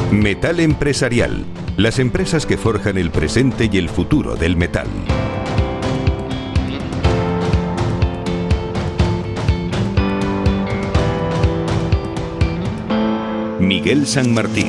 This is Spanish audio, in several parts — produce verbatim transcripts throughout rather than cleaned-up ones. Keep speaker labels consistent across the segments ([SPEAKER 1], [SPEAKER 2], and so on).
[SPEAKER 1] Metal Empresarial. Las empresas que forjan el presente y el futuro del metal. Miguel San Martín.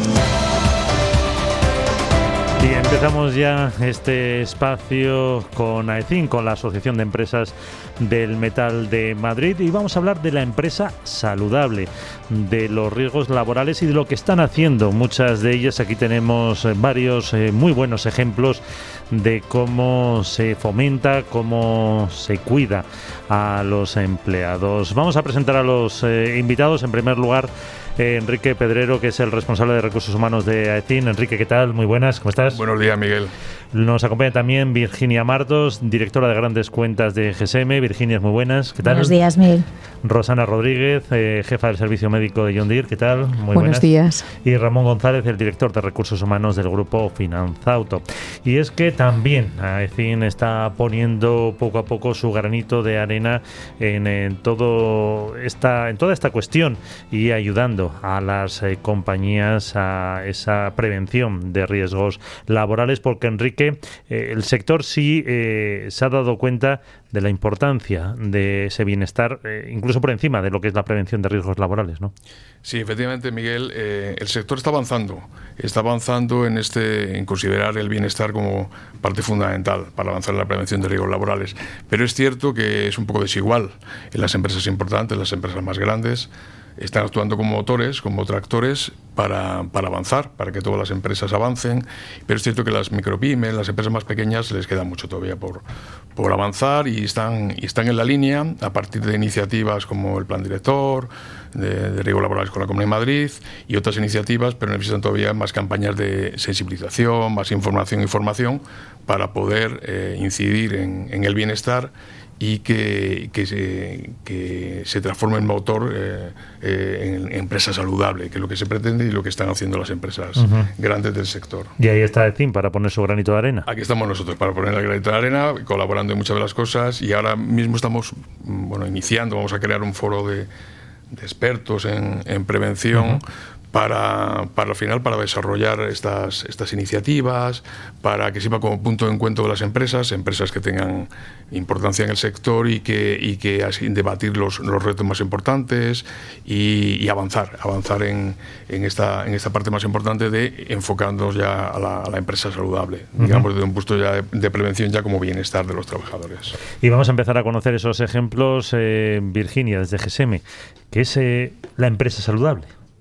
[SPEAKER 2] Y empezamos ya este espacio con AECIN, con la Asociación de Empresas del Metal de Madrid, y vamos a hablar de la empresa saludable, de los riesgos laborales y de lo que están haciendo muchas de ellas. Aquí tenemos varios eh, muy buenos ejemplos de cómo se fomenta, cómo se cuida a los empleados. Vamos a presentar a los eh, invitados. En primer lugar, eh, Enrique Pedrero, que es el responsable de Recursos Humanos de AECIN. Enrique, ¿qué tal? Muy buenas, ¿cómo estás?
[SPEAKER 3] Buenos días, Miguel.
[SPEAKER 2] Nos acompaña también Virginia Martos, directora de Grandes Cuentas de G S M. Virginia, muy buenas, ¿qué tal?
[SPEAKER 4] Buenos días, Miguel.
[SPEAKER 2] Rosana Rodríguez, eh, jefa del Servicio Médico de John Deere, ¿qué tal? Muy
[SPEAKER 5] buenos
[SPEAKER 2] buenas.
[SPEAKER 5] días.
[SPEAKER 2] Y Ramón González, el director de Recursos Humanos del Grupo Finanzauto. Y es que también AECIN está poniendo poco a poco su granito de arena en, en, todo esta, en toda esta cuestión y ayudando a las eh, compañías a esa prevención de riesgos laborales, porque, Enrique, eh, el sector sí eh, se ha dado cuenta de la importancia de ese bienestar, eh, incluso por encima de lo que es la prevención de riesgos laborales, ¿no?
[SPEAKER 3] Sí, efectivamente, Miguel, eh, el sector está avanzando, está avanzando en este, en considerar el bienestar como parte fundamental para avanzar en la prevención de riesgos laborales. Pero es cierto que es un poco desigual. En las empresas importantes, las empresas más grandes, están actuando como motores, como tractores para, para avanzar, para que todas las empresas avancen, pero es cierto que las micropymes, las empresas más pequeñas, les queda mucho todavía por, por avanzar y están, y están en la línea a partir de iniciativas como el Plan Director de, de Riesgos Laborales con la Comunidad de Madrid y otras iniciativas, pero necesitan todavía más campañas de sensibilización, más información y formación para poder eh, incidir en, en el bienestar y que, que, se, que se transforme en motor eh, eh, en, en empresa saludable, que es lo que se pretende y lo que están haciendo las empresas uh-huh. grandes del sector.
[SPEAKER 2] Y ahí está AECIN para poner su granito de arena.
[SPEAKER 3] Aquí estamos nosotros para poner el granito de arena, colaborando en muchas de las cosas, y ahora mismo estamos bueno, iniciando, vamos a crear un foro de, de expertos en, en prevención uh-huh. Para, para al final para desarrollar estas, estas iniciativas, para que sirva como punto de encuentro de las empresas, empresas que tengan importancia en el sector y que, y que así debatir los, los retos más importantes y, y avanzar, avanzar en, en, esta, en esta parte más importante de enfocarnos ya a la, a la empresa saludable, uh-huh. digamos desde un punto ya de, de prevención ya como bienestar de los trabajadores.
[SPEAKER 2] Y vamos a empezar a conocer esos ejemplos, eh, Virginia, desde G S M, que es eh, la empresa saludable.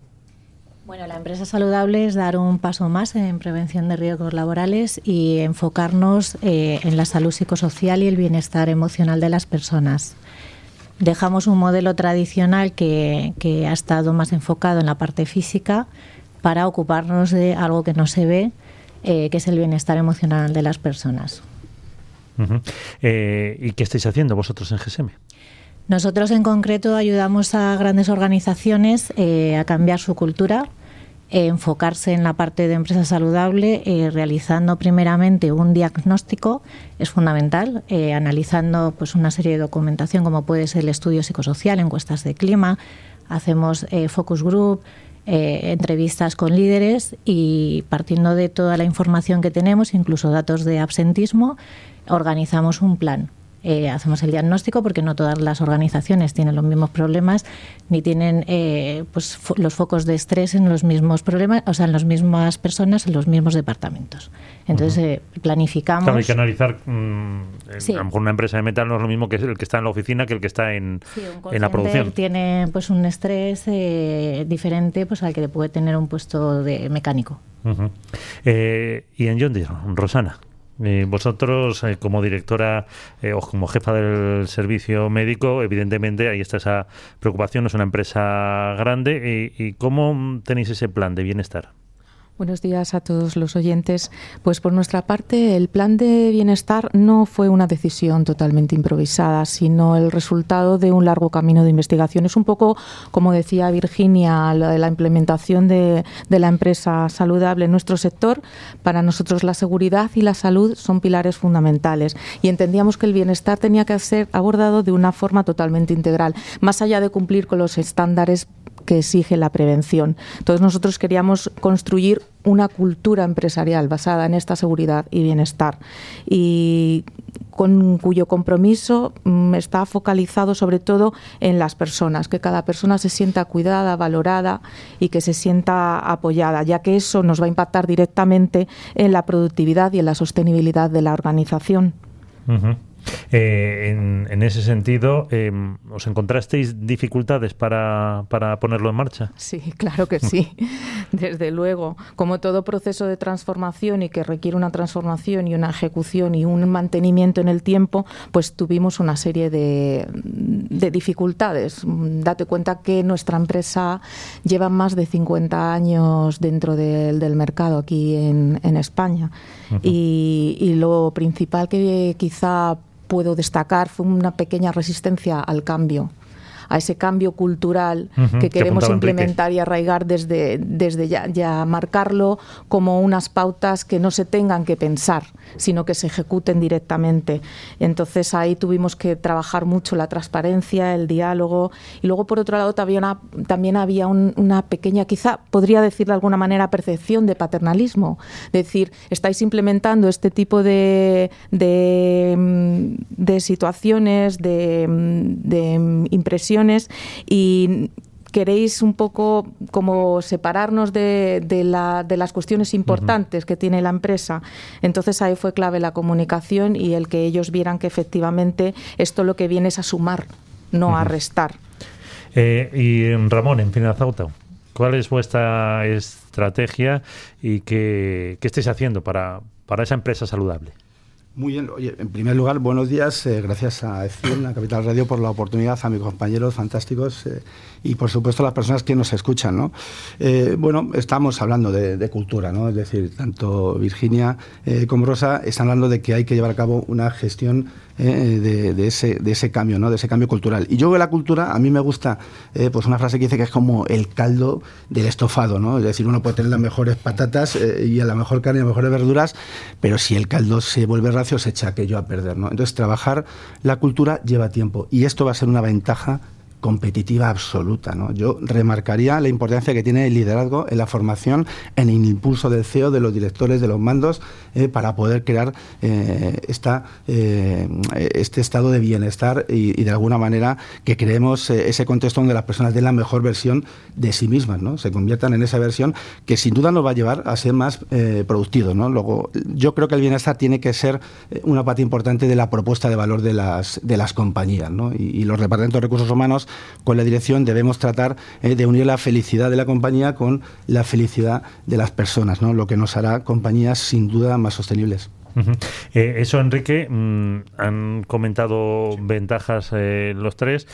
[SPEAKER 4] Bueno, la empresa saludable es dar un paso más en prevención de riesgos laborales y enfocarnos eh, en la salud psicosocial y el bienestar emocional de las personas. Dejamos un modelo tradicional que, que ha estado más enfocado en la parte física para ocuparnos de algo que no se ve, eh, que es el bienestar emocional de las personas.
[SPEAKER 2] Uh-huh. Eh, ¿Y qué estáis haciendo vosotros en G S M?
[SPEAKER 4] Nosotros en concreto ayudamos a grandes organizaciones eh, a cambiar su cultura, eh, enfocarse en la parte de empresa saludable, eh, realizando primeramente un diagnóstico, es fundamental, eh, analizando pues una serie de documentación como puede ser el estudio psicosocial, encuestas de clima, hacemos eh, focus group, eh, entrevistas con líderes y partiendo de toda la información que tenemos, incluso datos de absentismo, organizamos un plan. Eh, hacemos el diagnóstico porque no todas las organizaciones tienen los mismos problemas ni tienen eh, pues fo- los focos de estrés en los mismos problemas, o sea, en las mismas personas, en los mismos departamentos. Entonces uh-huh. eh, planificamos.
[SPEAKER 2] Claro, hay que analizar. Mmm,
[SPEAKER 4] sí.
[SPEAKER 2] A lo mejor una empresa de metal no es lo mismo que el que está en la oficina que el que está en,
[SPEAKER 4] sí, un
[SPEAKER 2] en la producción.
[SPEAKER 4] Tiene pues un estrés eh, diferente pues al que puede tener un puesto de mecánico.
[SPEAKER 2] Uh-huh. Eh, y en John Deere, Rosana. Eh, vosotros, eh, como directora eh, o como jefa del servicio médico, evidentemente ahí está esa preocupación, es una empresa grande. ¿Y, y cómo tenéis ese plan de bienestar?
[SPEAKER 5] Buenos días a todos los oyentes. Pues por nuestra parte, el plan de bienestar no fue una decisión totalmente improvisada, sino el resultado de un largo camino de investigación. Es un poco, como decía Virginia, lo de la implementación de, de la empresa saludable en nuestro sector. Para nosotros la seguridad y la salud son pilares fundamentales y entendíamos que el bienestar tenía que ser abordado de una forma totalmente integral, más allá de cumplir con los estándares que exige la prevención. Entonces nosotros queríamos construir una cultura empresarial basada en esta seguridad y bienestar, y con cuyo compromiso mm, está focalizado sobre todo en las personas, que cada persona se sienta cuidada, valorada y que se sienta apoyada, ya que eso nos va a impactar directamente en la productividad y en la sostenibilidad de la organización.
[SPEAKER 2] Uh-huh. Eh, en, en ese sentido, eh, ¿os encontrasteis dificultades para, para ponerlo en marcha?
[SPEAKER 5] Sí, claro que sí, desde luego. Como todo proceso de transformación y que requiere una transformación y una ejecución y un mantenimiento en el tiempo, pues tuvimos una serie de, de dificultades. Date cuenta que nuestra empresa lleva más de cincuenta años dentro del, del mercado aquí en, en España. Uh-huh. y, y lo principal que quizá puedo destacar fue una pequeña resistencia al cambio, a ese cambio cultural uh-huh, que queremos que implementar Enrique. Y arraigar desde, desde ya, ya marcarlo como unas pautas que no se tengan que pensar, sino que se ejecuten directamente. Entonces ahí tuvimos que trabajar mucho la transparencia, el diálogo, y luego por otro lado también, una, también había un, una pequeña, quizá podría decir de alguna manera, percepción de paternalismo. Es decir, estáis implementando este tipo de, de, de situaciones, de, de impresiones, y queréis un poco como separarnos de, de, la, de las cuestiones importantes uh-huh. que tiene la empresa. Entonces ahí fue clave la comunicación y el que ellos vieran que efectivamente esto lo que viene es a sumar, no uh-huh. a restar.
[SPEAKER 2] Eh, y Ramón, en Finanzauto, ¿cuál es vuestra estrategia y qué, qué estáis haciendo para, para esa empresa saludable?
[SPEAKER 6] Muy bien. Oye, en primer lugar, buenos días. Eh, gracias a EFIN, a Capital Radio, por la oportunidad, a mis compañeros fantásticos eh, y, por supuesto, a las personas que nos escuchan, ¿no? Eh, bueno, estamos hablando de, de cultura, ¿no? Es decir, tanto Virginia eh, como Rosa están hablando de que hay que llevar a cabo una gestión eh, de, de, ese, de ese cambio, ¿no? De ese cambio cultural. Y yo de la cultura, a mí me gusta eh, pues una frase que dice que es como el caldo del estofado, ¿no? Es decir, uno puede tener las mejores patatas eh, y la mejor carne y las mejores verduras, pero si el caldo se vuelve racio, se echa aquello a perder, ¿no? Entonces, trabajar la cultura lleva tiempo y esto va a ser una ventaja competitiva absoluta, ¿no? Yo remarcaría la importancia que tiene el liderazgo en la formación, en el impulso del C E O, de los directores, de los mandos, eh, para poder crear eh, esta, eh, este estado de bienestar y, y de alguna manera que creemos eh, ese contexto donde las personas den la mejor versión de sí mismas, ¿no? Se conviertan en esa versión que sin duda nos va a llevar a ser más eh, productivos, ¿no? Luego, yo creo que el bienestar tiene que ser una parte importante de la propuesta de valor de las, de las compañías, ¿no? Y, y los departamentos de recursos humanos con la dirección debemos tratar eh, de unir la felicidad de la compañía con la felicidad de las personas, ¿no? Lo que nos hará compañías sin duda más sostenibles.
[SPEAKER 2] Uh-huh. Eh, eso, Enrique, mmm, han comentado sí. ventajas eh, los tres,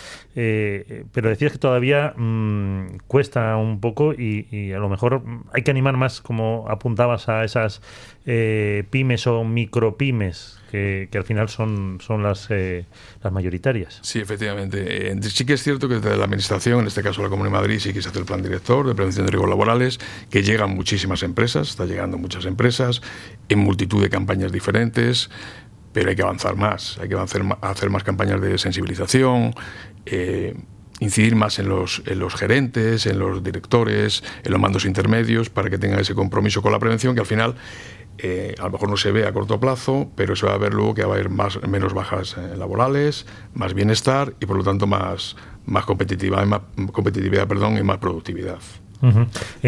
[SPEAKER 2] eh, pero decías que todavía mmm, cuesta un poco y, y a lo mejor hay que animar más, como apuntabas, a esas eh, pymes o micropymes que, que al final son, son las, eh, las mayoritarias.
[SPEAKER 3] Sí, efectivamente. Eh, sí que es cierto que desde la Administración, en este caso la Comunidad de Madrid, sí que se hace el plan director de prevención de riesgos laborales, que llegan muchísimas empresas, está llegando muchas empresas, en multitud de campañas diferentes, pero hay que avanzar más, hay que avanzar, hacer más campañas de sensibilización, eh, incidir más en los, en los gerentes, en los directores, en los mandos intermedios, para que tengan ese compromiso con la prevención, que al final eh, a lo mejor no se ve a corto plazo, pero se va a ver luego que va a haber más, menos bajas eh, laborales, más bienestar y por lo tanto más, más, competitiva, más competitividad perdón, y más productividad.
[SPEAKER 2] Uh-huh.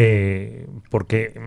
[SPEAKER 2] Eh, porque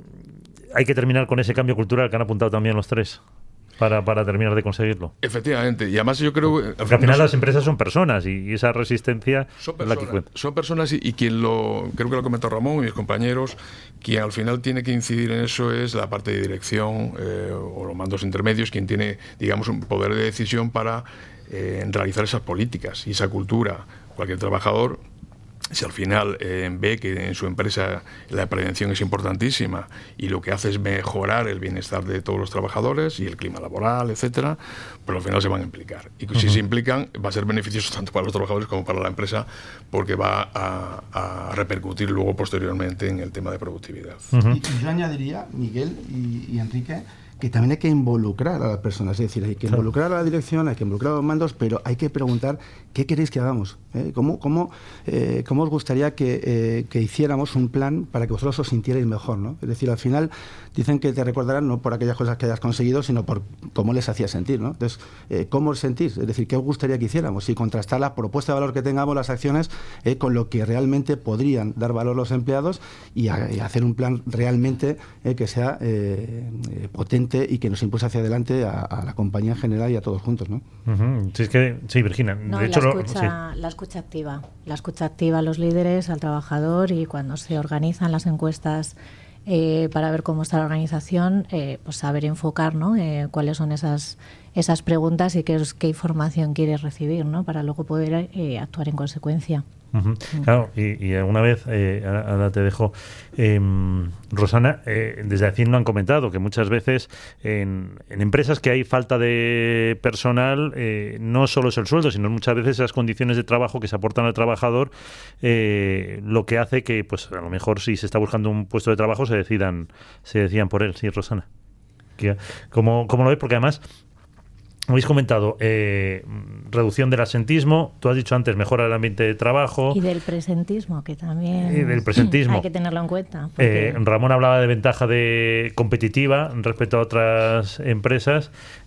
[SPEAKER 2] hay que terminar con ese cambio cultural que han apuntado también los tres. Para, para terminar de conseguirlo.
[SPEAKER 3] Efectivamente, y además yo creo...
[SPEAKER 2] Porque al final no, las empresas son personas y esa resistencia
[SPEAKER 3] son
[SPEAKER 2] es
[SPEAKER 3] personas,
[SPEAKER 2] la que cuenta.
[SPEAKER 3] Son personas y, y quien lo... Creo que lo comentó Ramón y mis compañeros, quien al final tiene que incidir en eso es la parte de dirección eh, o los mandos intermedios, quien tiene, digamos, un poder de decisión para eh, realizar esas políticas y esa cultura. Cualquier trabajador, si al final eh, ve que en su empresa la prevención es importantísima y lo que hace es mejorar el bienestar de todos los trabajadores y el clima laboral, etcétera, pues al final se van a implicar. Y uh-huh. si se implican, va a ser beneficioso tanto para los trabajadores como para la empresa, porque va a, a repercutir luego posteriormente en el tema de productividad.
[SPEAKER 6] Uh-huh. Y yo añadiría, Miguel y, y Enrique, que también hay que involucrar a las personas, es decir, hay que involucrar a la dirección, hay que involucrar a los mandos, pero hay que preguntar qué queréis que hagamos, ¿eh? ¿Cómo, cómo, eh, cómo os gustaría que, eh, que hiciéramos un plan para que vosotros os sintierais mejor, ¿no? Es decir, al final dicen que te recordarán no por aquellas cosas que hayas conseguido, sino por cómo les hacía sentir, ¿no? Entonces, eh, ¿cómo os sentís? Es decir, ¿qué os gustaría que hiciéramos? Y contrastar la propuesta de valor que tengamos, las acciones, eh, con lo que realmente podrían dar valor los empleados y, a, y hacer un plan realmente eh, que sea eh, eh, potente y que nos impulse hacia adelante a, a la compañía en general y a todos juntos, ¿no?
[SPEAKER 2] Uh-huh. Sí, es que, sí, Virginia.
[SPEAKER 4] No,
[SPEAKER 2] de hecho,
[SPEAKER 4] la,
[SPEAKER 2] lo,
[SPEAKER 4] escucha,
[SPEAKER 2] sí.
[SPEAKER 4] la escucha activa. La escucha activa a los líderes, al trabajador, y cuando se organizan las encuestas eh, para ver cómo está la organización, eh, pues saber enfocar, ¿no? Eh, cuáles son esas esas preguntas y qué, qué información quieres recibir, ¿no? Para luego poder eh, actuar en consecuencia.
[SPEAKER 2] Uh-huh. Claro, y, y alguna vez, eh, ahora te dejo, eh, Rosana, eh, desde A C I N lo han comentado, que muchas veces en, en empresas que hay falta de personal, eh, no solo es el sueldo, sino muchas veces esas condiciones de trabajo que se aportan al trabajador, eh, lo que hace que, pues a lo mejor si se está buscando un puesto de trabajo, se decidan, se decidan por él. Sí, Rosana. ¿Cómo, cómo lo ves? Porque además habéis comentado eh, reducción del absentismo, tú has dicho antes mejora del ambiente de trabajo.
[SPEAKER 4] Y del presentismo, que también
[SPEAKER 2] y del presentismo.
[SPEAKER 4] hay que tenerlo en cuenta. Porque...
[SPEAKER 2] Eh, Ramón hablaba de ventaja de competitiva respecto a otras empresas,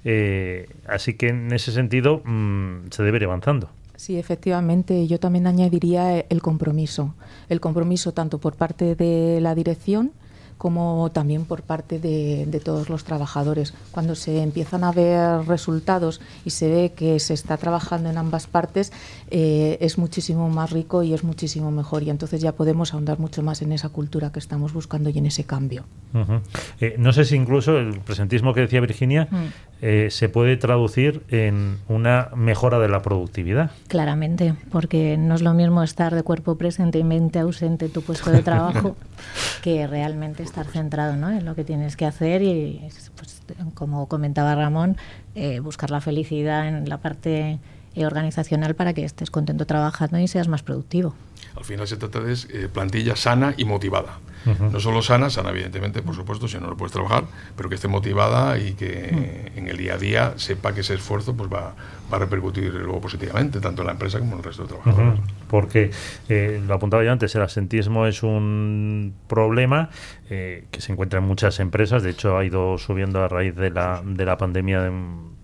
[SPEAKER 2] eh, así que en ese sentido mmm, se debe ir avanzando.
[SPEAKER 5] Sí, efectivamente. Yo también añadiría el compromiso. El compromiso tanto por parte de la dirección como también por parte de, de todos los trabajadores. Cuando se empiezan a ver resultados y se ve que se está trabajando en ambas partes, eh, es muchísimo más rico y es muchísimo mejor, y entonces ya podemos ahondar mucho más en esa cultura que estamos buscando y en ese cambio.
[SPEAKER 2] Uh-huh. Eh, no sé si incluso el presentismo que decía Virginia mm. eh, se puede traducir en una mejora de la productividad.
[SPEAKER 4] Claramente, porque no es lo mismo estar de cuerpo presente y mente ausente en tu puesto de trabajo que realmente estar centrado, ¿no?, en lo que tienes que hacer y, pues, como comentaba Ramón, eh, buscar la felicidad en la parte eh, organizacional para que estés contento trabajando y seas más productivo.
[SPEAKER 3] Al final se trata de eh, plantilla sana y motivada. Uh-huh. No solo sana, sana evidentemente, por supuesto, si no lo puedes trabajar, pero que esté motivada y que uh-huh. en el día a día sepa que ese esfuerzo pues va, va a repercutir luego positivamente, tanto en la empresa como en el resto de trabajadores.
[SPEAKER 2] Uh-huh. Porque, eh, lo apuntaba yo antes, el absentismo es un problema eh, que se encuentra en muchas empresas, de hecho ha ido subiendo a raíz de la, de la pandemia. De,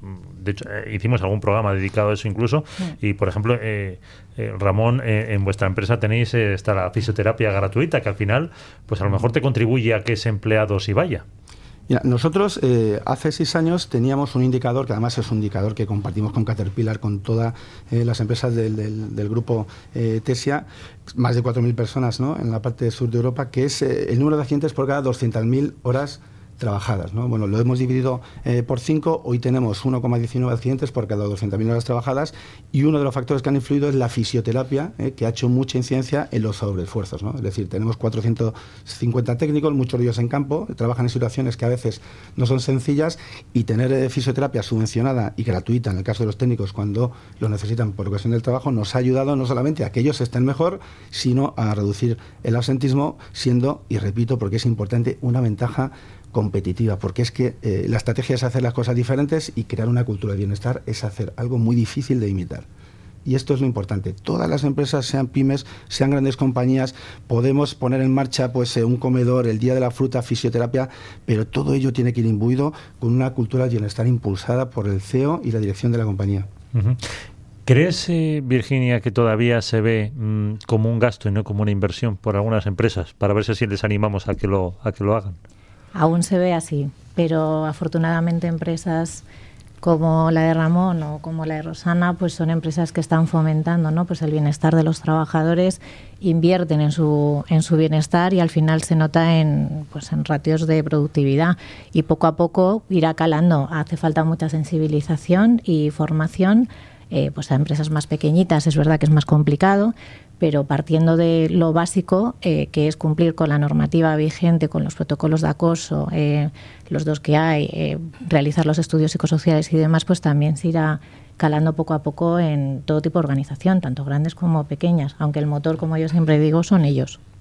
[SPEAKER 2] de hecho, eh, hicimos algún programa dedicado a eso incluso, uh-huh. y por ejemplo, eh, eh, Ramón, eh, en vuestra empresa tenéis eh, está la fisioterapia gratuita, que al final pues a lo mejor te contribuye a que ese empleado sí vaya.
[SPEAKER 6] Mira, nosotros eh, hace seis años teníamos un indicador, que además es un indicador que compartimos con Caterpillar, con todas eh, las empresas del, del, del grupo eh, Tesia, más de cuatro mil personas, ¿no?, en la parte sur de Europa, que es eh, el número de accidentes por cada doscientas mil horas trabajadas, ¿no? Bueno, lo hemos dividido eh, por cinco, hoy tenemos uno coma diecinueve accidentes por cada doscientas mil horas trabajadas, y uno de los factores que han influido es la fisioterapia, eh, que ha hecho mucha incidencia en los sobreesfuerzos, ¿no? Es decir, tenemos cuatrocientos cincuenta técnicos, muchos de ellos en campo, trabajan en situaciones que a veces no son sencillas, y tener eh, fisioterapia subvencionada y gratuita en el caso de los técnicos cuando lo necesitan por ocasión del trabajo nos ha ayudado no solamente a que ellos estén mejor, sino a reducir el absentismo, siendo, y repito porque es importante, una ventaja competitiva, porque es que eh, la estrategia es hacer las cosas diferentes, y crear una cultura de bienestar es hacer algo muy difícil de imitar. Y esto es lo importante. Todas las empresas, sean pymes, sean grandes compañías, podemos poner en marcha pues eh, un comedor, el día de la fruta, fisioterapia, pero todo ello tiene que ir imbuido con una cultura de bienestar impulsada por el C E O y la dirección de la compañía.
[SPEAKER 2] Uh-huh. ¿Crees, eh, Virginia, que todavía se ve mmm, como un gasto y no como una inversión por algunas empresas, para ver si les animamos a que lo, a que lo hagan?
[SPEAKER 4] Aún se ve así, pero afortunadamente empresas como la de Ramón o como la de Rosana pues son empresas que están fomentando, ¿no?, pues el bienestar de los trabajadores, invierten en su en su bienestar, y al final se nota en pues en ratios de productividad, y poco a poco irá calando. Hace falta mucha sensibilización y formación. Eh, pues a empresas más pequeñitas es verdad que es más complicado, pero partiendo de lo básico, eh, que es cumplir con la normativa vigente, con los protocolos de acoso, eh, los dos que hay, eh, realizar los estudios psicosociales y demás, pues también se irá calando poco a poco en todo tipo de organización, tanto grandes como pequeñas, aunque el motor, como yo siempre digo, son ellos.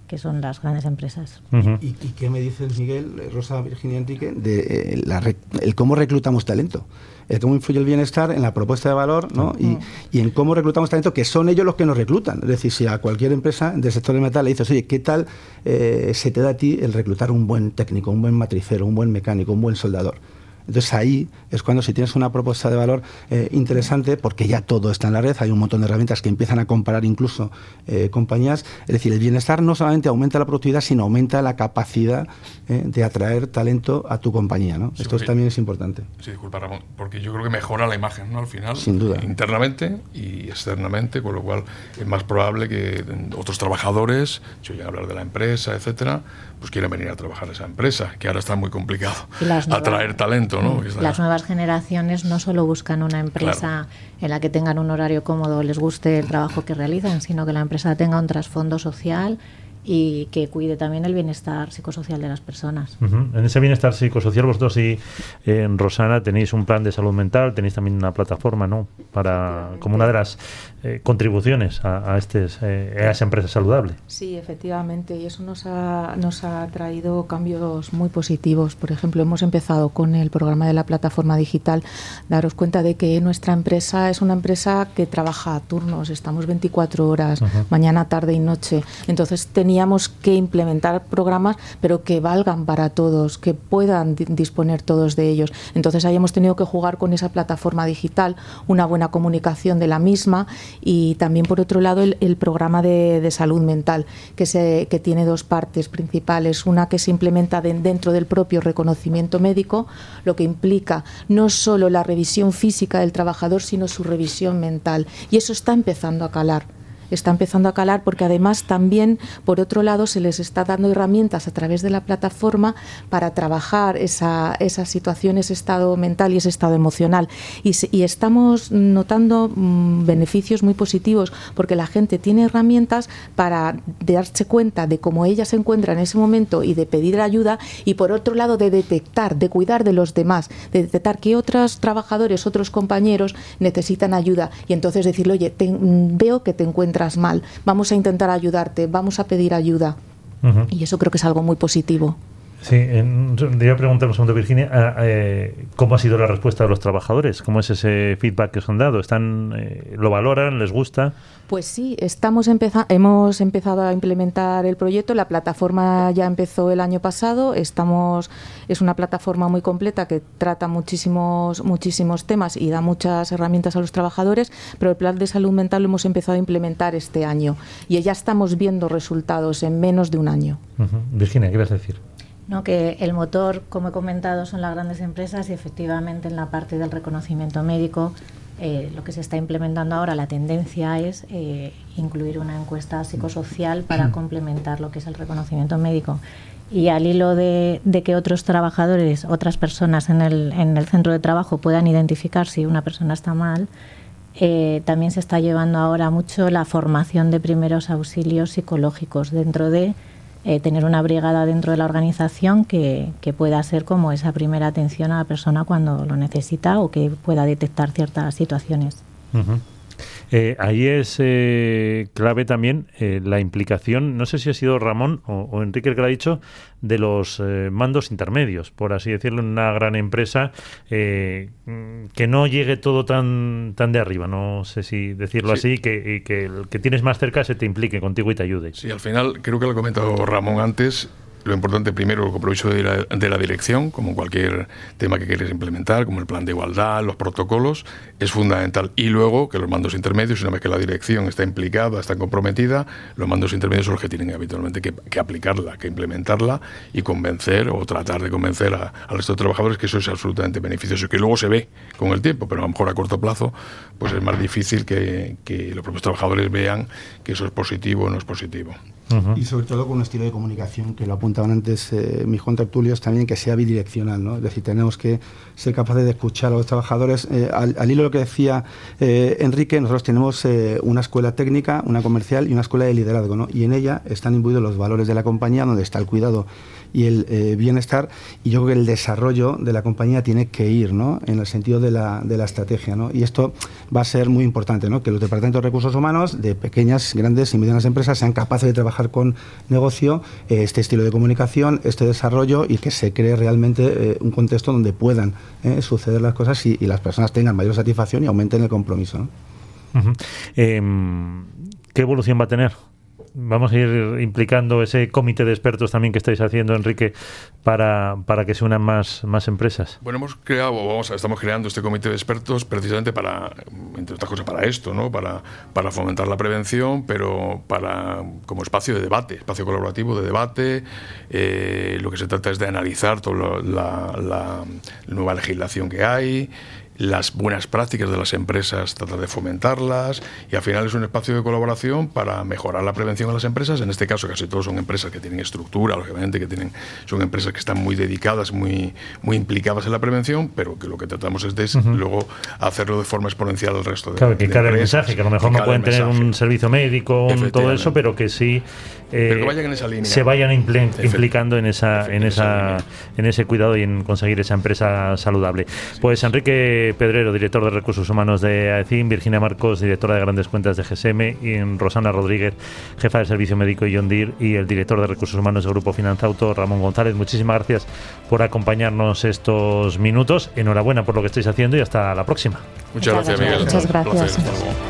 [SPEAKER 4] que son las grandes empresas.
[SPEAKER 2] Uh-huh.
[SPEAKER 6] ¿Y, ¿Y qué me dices, Miguel, Rosa, Virginia, Enrique, de eh, la, el cómo reclutamos talento? El cómo influye el bienestar en la propuesta de valor, ¿no? Uh-huh. y, y en cómo reclutamos talento, que son ellos los que nos reclutan. Es decir, si a cualquier empresa del sector del metal le dices, oye, ¿qué tal eh, se te da a ti el reclutar un buen técnico, un buen matricero, un buen mecánico, un buen soldador? Entonces ahí es cuando, si tienes una propuesta de valor eh, interesante, porque ya todo está en la red, hay un montón de herramientas que empiezan a comparar incluso eh, compañías. Es decir, el bienestar no solamente aumenta la productividad, sino aumenta la capacidad eh, de atraer talento a tu compañía, ¿no?
[SPEAKER 3] Sí,
[SPEAKER 6] Esto
[SPEAKER 3] porque,
[SPEAKER 6] también es importante.
[SPEAKER 3] Sí, disculpa, Ramón, porque yo creo que mejora la imagen, ¿no? Al final,
[SPEAKER 6] sin duda,
[SPEAKER 3] internamente y externamente, con lo cual es más probable que otros trabajadores, si oyen hablar de la empresa, etcétera, pues quieran venir a trabajar a esa empresa, que ahora está muy complicado atraer talento, ¿no?
[SPEAKER 4] Las nuevas generaciones no solo buscan una empresa, claro, en la que tengan un horario cómodo, les guste el trabajo que realizan, sino que la empresa tenga un trasfondo social y que cuide también el bienestar psicosocial de las personas.
[SPEAKER 2] Uh-huh. En ese bienestar psicosocial, vosotros y eh, en Rosana tenéis un plan de salud mental, tenéis también una plataforma, ¿no? Para, como una de las eh, contribuciones a, a, estes, eh, a esa empresa saludable.
[SPEAKER 5] Sí, efectivamente, y eso nos ha, nos ha traído cambios muy positivos. Por ejemplo, hemos empezado con el programa de la plataforma digital. Daros cuenta de que nuestra empresa es una empresa que trabaja a turnos, estamos veinticuatro horas, uh-huh, mañana, tarde y noche. Entonces teníamos que implementar programas, pero que valgan para todos, que puedan d- disponer todos de ellos. Entonces ahí hemos tenido que jugar con esa plataforma digital, una buena comunicación de la misma, y también, por otro lado, el, el programa de, de salud mental, que, se, que tiene dos partes principales. Una que se implementa de, dentro del propio reconocimiento médico, lo que implica no solo la revisión física del trabajador, sino su revisión mental. Y eso está empezando a calar. Está empezando a calar porque además también, por otro lado, se les está dando herramientas a través de la plataforma para trabajar esa, esa situación, ese estado mental y ese estado emocional. Y, y estamos notando mmm, beneficios muy positivos porque la gente tiene herramientas para darse cuenta de cómo ella se encuentra en ese momento y de pedir ayuda, y por otro lado de detectar, de cuidar de los demás, de detectar que otros trabajadores, otros compañeros necesitan ayuda, y entonces decirle, oye, te, veo que te encuentras mal, vamos a intentar ayudarte, vamos a pedir ayuda. Uh-huh. Y eso creo que es algo muy positivo.
[SPEAKER 2] Sí, eh, te iba a preguntar un segundo, Virginia, eh, ¿cómo ha sido la respuesta de los trabajadores? ¿Cómo es ese feedback que os han dado? ¿Están, eh, ¿Lo valoran? ¿Les gusta?
[SPEAKER 5] Pues sí, estamos empeza- hemos empezado a implementar el proyecto. La plataforma ya empezó el año pasado. Estamos, es una plataforma muy completa que trata muchísimos, muchísimos temas y da muchas herramientas a los trabajadores, pero el plan de salud mental lo hemos empezado a implementar este año y ya estamos viendo resultados en menos de un año.
[SPEAKER 2] Uh-huh. Virginia, ¿qué vas a decir?
[SPEAKER 4] No, que el motor, como he comentado, son las grandes empresas, y efectivamente en la parte del reconocimiento médico, eh, lo que se está implementando ahora, la tendencia es eh, incluir una encuesta psicosocial para complementar lo que es el reconocimiento médico. Y al hilo de, de que otros trabajadores, otras personas en el, en el centro de trabajo puedan identificar si una persona está mal, eh, también se está llevando ahora mucho la formación de primeros auxilios psicológicos dentro de Eh, tener una brigada dentro de la organización que, que pueda ser como esa primera atención a la persona cuando lo necesita, o que pueda detectar ciertas situaciones.
[SPEAKER 2] Uh-huh. Eh, ahí es eh, clave también eh, la implicación, no sé si ha sido Ramón o, o Enrique el que lo ha dicho, de los eh, mandos intermedios, por así decirlo, en una gran empresa, eh, que no llegue todo tan tan de arriba, no sé si decirlo sí. así, que, y que el que tienes más cerca se te implique contigo y te ayude.
[SPEAKER 3] Sí, al final, creo que lo ha comentado Ramón antes, lo importante primero, el compromiso de la, de la dirección, como cualquier tema que quieres implementar, como el plan de igualdad, los protocolos, es fundamental. Y luego que los mandos intermedios, una vez que la dirección está implicada, está comprometida, los mandos intermedios son los que tienen habitualmente que, que aplicarla, que implementarla y convencer o tratar de convencer a, al resto de trabajadores que eso es absolutamente beneficioso, que luego se ve con el tiempo, pero a lo mejor a corto plazo pues es más difícil que, que los propios trabajadores vean que eso es positivo o no es positivo.
[SPEAKER 6] Uh-huh. Y sobre todo con un estilo de comunicación que lo apunta apuntaban antes eh, mis contertulios también, que sea bidireccional, ¿no? Es decir, tenemos que ser capaces de escuchar a los trabajadores. Eh, al, al hilo de lo que decía eh, Enrique, nosotros tenemos eh, una escuela técnica, una comercial y una escuela de liderazgo, ¿no? Y en ella están imbuidos los valores de la compañía, donde está el cuidado y el eh, bienestar, y yo creo que el desarrollo de la compañía tiene que ir, ¿no?, en el sentido de la, de la estrategia, ¿no? Y esto va a ser muy importante, ¿no?, que los departamentos de recursos humanos de pequeñas, grandes y medianas empresas sean capaces de trabajar con negocio eh, este estilo de comunicación, este desarrollo, y que se cree realmente eh, un contexto donde puedan eh, suceder las cosas y, y las personas tengan mayor satisfacción y aumenten el compromiso, ¿no?
[SPEAKER 2] Uh-huh. Eh, ¿Qué evolución va a tener? Vamos a ir implicando ese comité de expertos también que estáis haciendo, Enrique, para, para que se unan más, más empresas.
[SPEAKER 3] Bueno, hemos creado, vamos a, estamos creando este comité de expertos precisamente para, entre otras cosas, para esto, ¿no? Para, para fomentar la prevención, pero para como espacio de debate, espacio colaborativo de debate. Eh, lo que se trata es de analizar toda la, la, la nueva legislación que hay, las buenas prácticas de las empresas, tratar de fomentarlas, y al final es un espacio de colaboración para mejorar la prevención en las empresas. En este caso casi todos son empresas que tienen estructura, lógicamente, que tienen, son empresas que están muy dedicadas, muy, muy implicadas en la prevención, pero que lo que tratamos es de uh-huh. luego hacerlo de forma exponencial al resto de
[SPEAKER 2] Claro, que
[SPEAKER 3] de
[SPEAKER 2] cada
[SPEAKER 3] empresas,
[SPEAKER 2] mensaje, que a lo mejor no pueden tener un servicio médico, un, todo eso, pero que sí eh,
[SPEAKER 3] pero que vayan en esa línea,
[SPEAKER 2] se vayan impl- implicando en esa, en esa, en ese cuidado y en conseguir esa empresa saludable. Sí. Pues Enrique Pedrero, director de Recursos Humanos de AECIN, Virginia Marcos, directora de Grandes Cuentas de G S M, y Rosana Rodríguez, jefa de Servicio Médico y John Deere, y el director de Recursos Humanos del Grupo Finanzauto, Ramón González. Muchísimas gracias por acompañarnos estos minutos. Enhorabuena por lo que estáis haciendo y hasta la próxima.
[SPEAKER 3] Muchas, Muchas gracias, Miguel.
[SPEAKER 5] Muchas gracias.